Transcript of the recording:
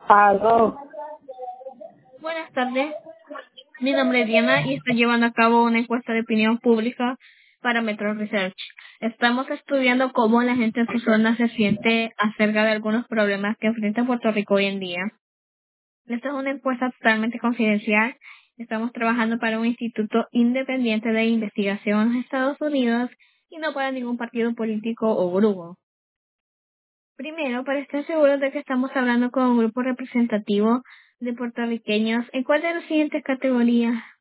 Aló. Buenas tardes, mi nombre es Diana y estoy llevando a cabo una encuesta de opinión pública para Metro Research. Estamos estudiando cómo la gente en su zona se siente acerca de algunos problemas que enfrenta Puerto Rico hoy en día. Esta es una encuesta totalmente confidencial. Estamos trabajando para un instituto independiente de investigación en los Estados Unidos y no para ningún partido político o grupo. Primero, para estar seguros de que estamos hablando con un grupo representativo de puertorriqueños, ¿en cuál de las siguientes categorías